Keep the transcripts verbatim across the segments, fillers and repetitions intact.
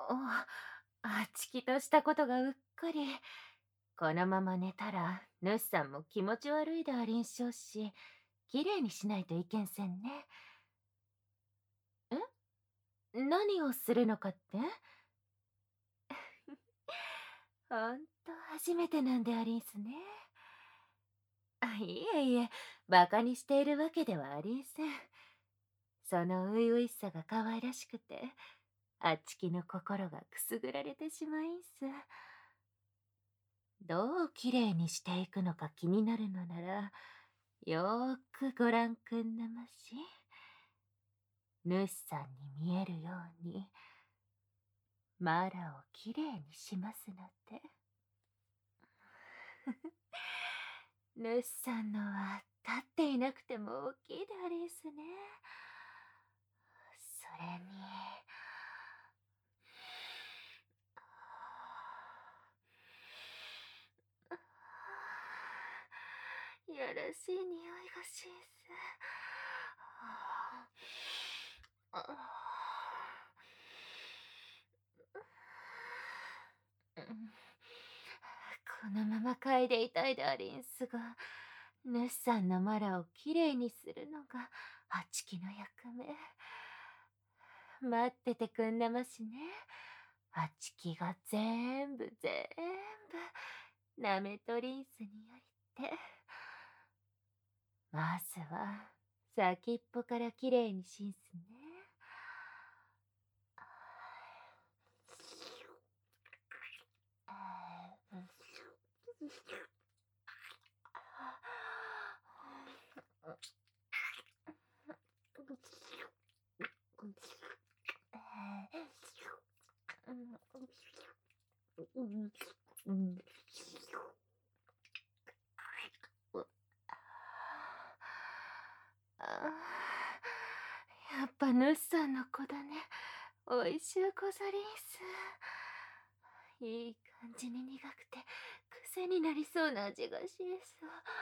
お、あちきとしたことがうっかり。このまま寝たら、主さんも気持ち悪いでありんしょうし、きれいにしないといけんせんね。え、何をするのかって？ほんと初めてなんでありんすね。あ、いえいえ、馬鹿にしているわけではありんせん。その初々しさが可愛らしくて、あっちきの心がくすぐられてしまいんす。どうきれいにしていくのか気になるのなら、よーくご覧くんなまし。主さんに見えるように、マラをきれいにしますので。主さんのは立っていなくても大きいでありんすね。それに、やらしい匂いがしんす。このまま嗅いでいたいでありんすが、主さんのマラをきれいにするのがあちきの役目。待っててくんなましね。あちきがぜんぶぜんぶ舐めとりんすによりって。まずは先っぽからきれいにしんすね。やっぱ主さんの子だね。おいしゅうござりんす。いい感じに苦くて癖になりそうな味がしんす。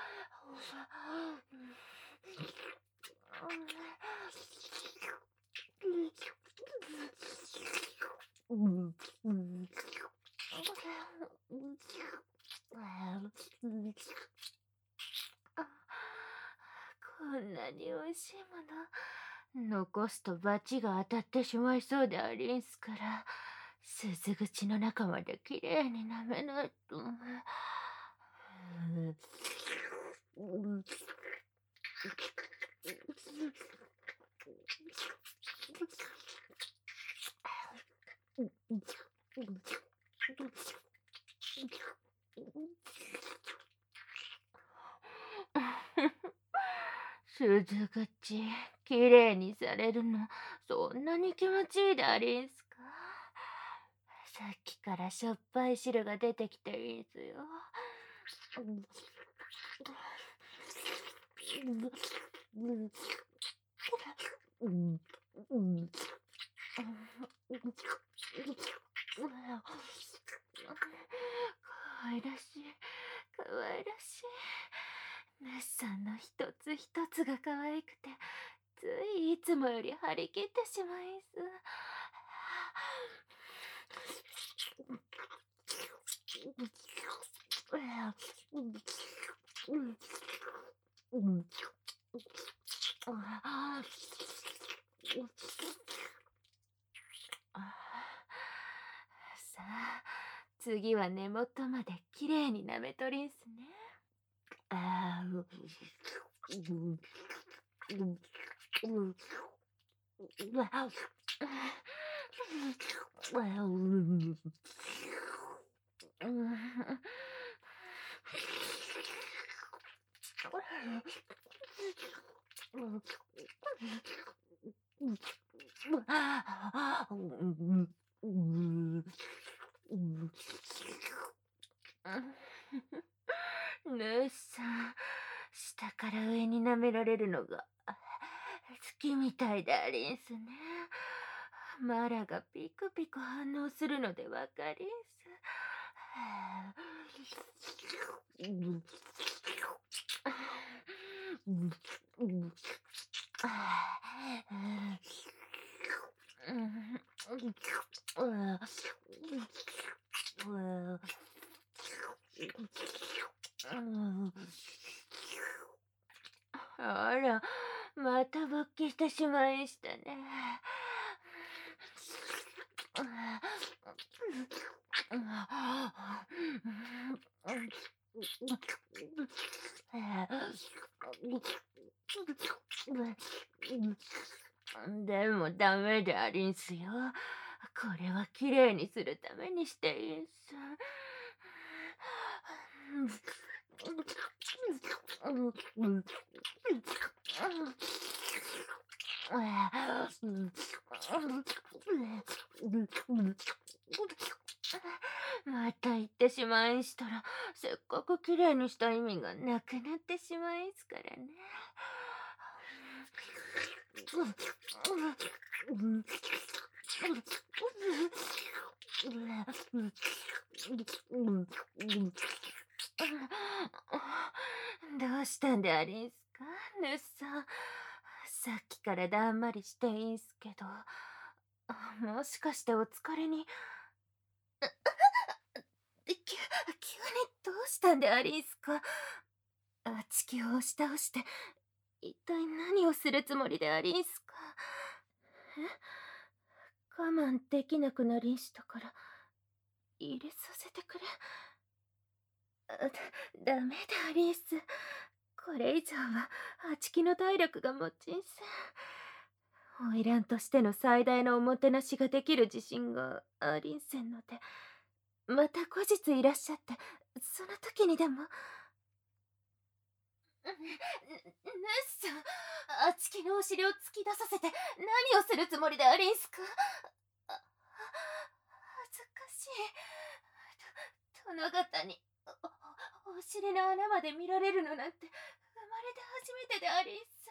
こんなにおいしいもの残すと罰が当たってしまいそうでありんすから、鈴口の中まできれいに舐めないと。鈴口、きれいにされるの、そんなに気持ちいいでありんすか？さっきからしょっぱい汁が出てきていいすよ。かわいらしい、かわいらしい。主さんの一つ一つが可愛くて、ついいつもより張り切ってしまいんす。さあ、次は根元まできれいに舐めとりんすね。あう。主さん、下から上に舐められるのが好きみたいでありんすね。マラがピクピク反応するのでわかりんす。 あら、また勃起してしまいしたね。でもダメでありんすよ。これはきれいにするためにしていんす。また言ってしまいしたら、せっかくきれいにした意味がなくなってしまいすからね。どうしたんでありんすか、ヌスさん。さっきからだんまりしていんすけど、もしかしてお疲れに。き、急にどうしたんでありんすか。あちきを押し倒して、一体何をするつもりでありんすか。え、我慢できなくなりんしたから、入れさせてくれ。あ、だ、ダメでありんす。これ以上は、あちきの体力が持ちんせん。花魁としての最大のおもてなしができる自信がありんせんので、また後日いらっしゃって、その時にでも。ぬ、ぬっさん、あちきのお尻を突き出させて何をするつもりでありんすか。あ、恥ずかしい。と、殿方にお、お尻の穴まで見られるのなんて生まれて初めてでありんす。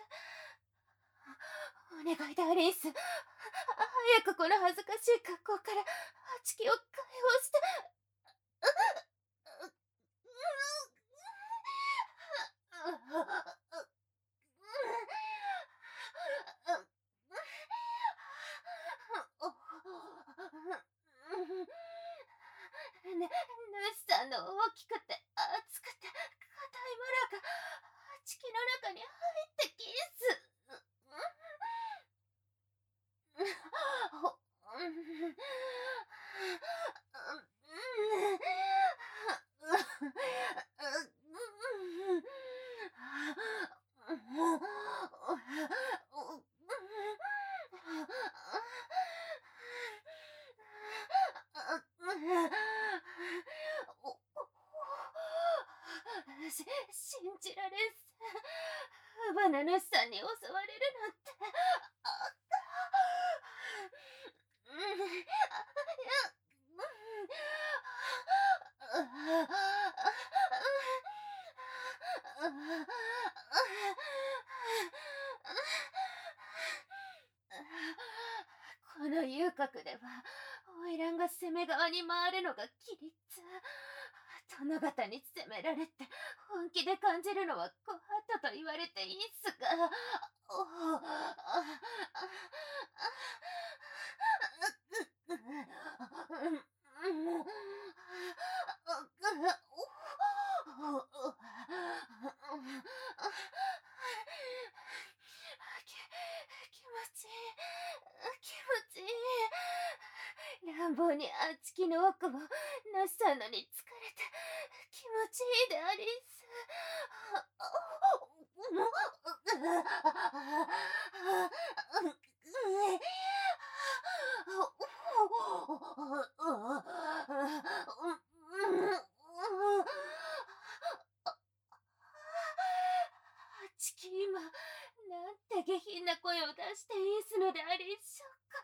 お願いでありんす。早くこの恥ずかしい格好からあちきを解放して。ね、ヌシさんの大きくて熱くて硬いマラがあちきの中に入ってきんす。ほ、し、信じられんす。乳母のヌシさんに襲われるなんて。この遊郭では花魁が攻め側に回るのが規律。殿方に責められて本気で感じるのはご法度と言われていいっすが。おお、き、気持ちいい、気持ちいい。乱暴にあちきの奥をなしたのに疲れて気持ちいいでありんす。あちき今、なんて下品な声を出していんすのでありんしょうか。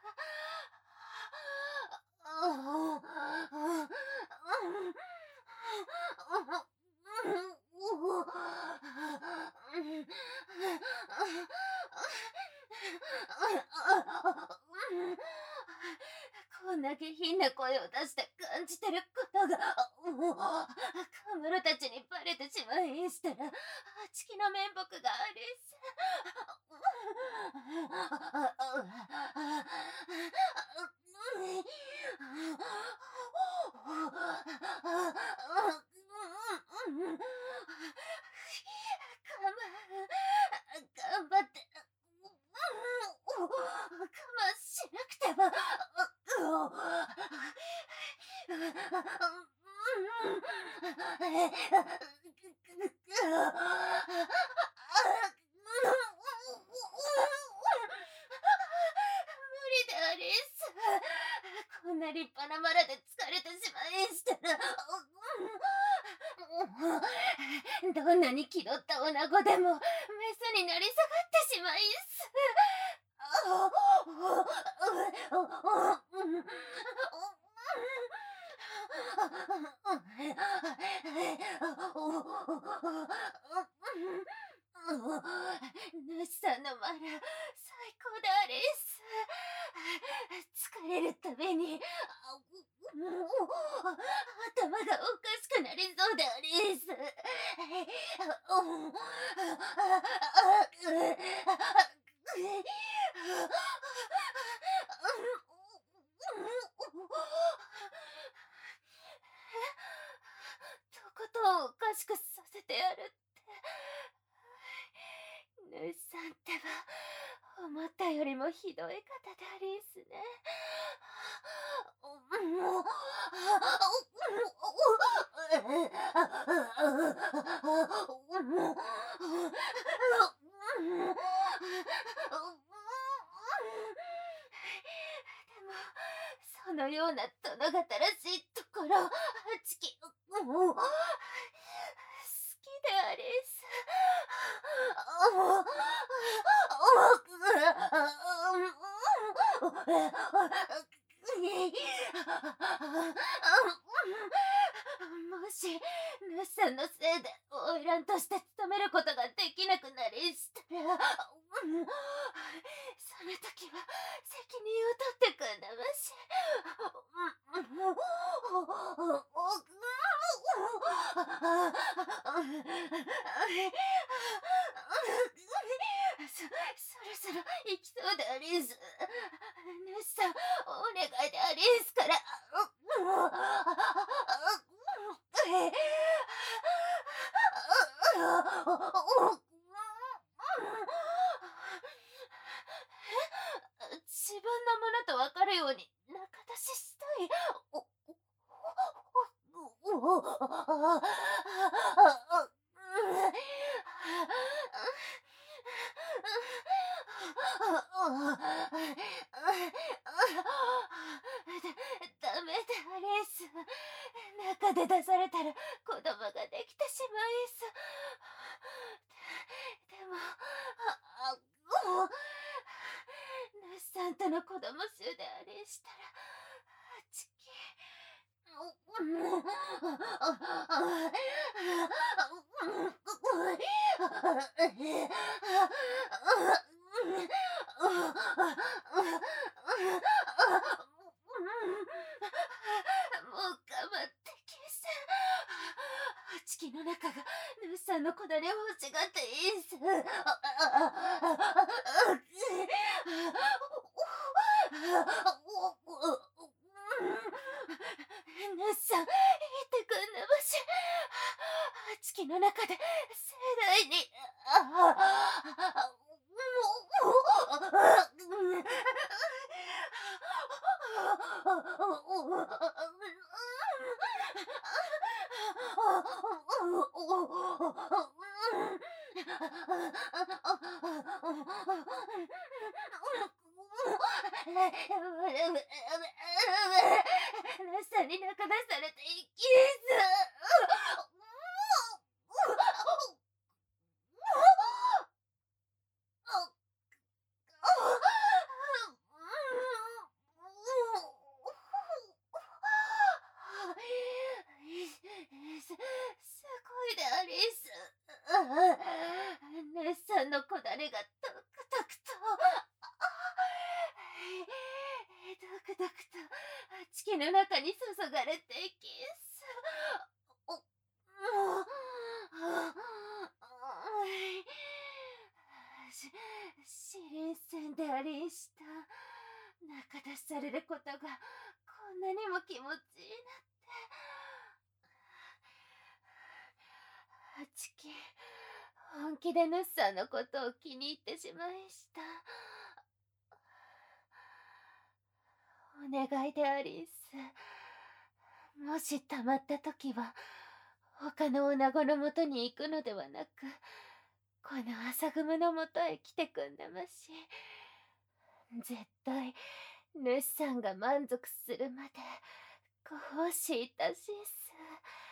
こんな下品な声を出して感じてることが、カムロたちにバレてしまいんしたら、あちきの面目がありんす。 頑張って、我慢しなくては。無理でありんす。こんな立派なマラで疲れてしまいんしたら、どんなに気取った女子でもメスになり下がってしまいんす。主さんのマラ、最高でありんす。疲れるたびに頭がおかしくなりそうでありんす。とことんおかしくさせてやるって。主さんってば思ったよりもひどい方でありんすね。でもそのような殿方らしいところ、あちき、好きでありんす。もし主さんのせいで花魁として務めることができなくなりんしたら、その時は責任を取ってくんなまし。そ、そろそろ行きそうでありんす。主さん、お願いでありんすから。自分のものとわかるように仲出ししたい。だ、ダメでありんす。中で出されたら子供ができてしまいんす。で、でも、あ、主さんとの子供衆でありんしたら、あちき。もう我慢できんす。あちきの中が主さんの子種を欲しがっていいんす。主さん、言ってくんなまし。あちきの中で盛大に。主さんに仲出されていきんす。す、すごいでありんす。主さんの子種がとくとくと、とくとくとあちきの中に注がれていきんす。お、もう、し、知りんせんでありんした。 仲出しされることがこんなにも気持ちいいなんて。あちき、本気でヌッさんのことを気に入ってしまいした。お願いでありんす。もしたまったときは、他の女子のもとに行くのではなく、この朝組のもとへ来てくんなまし。絶対、ヌシさんが満足するまで、ご奉仕いたしんす。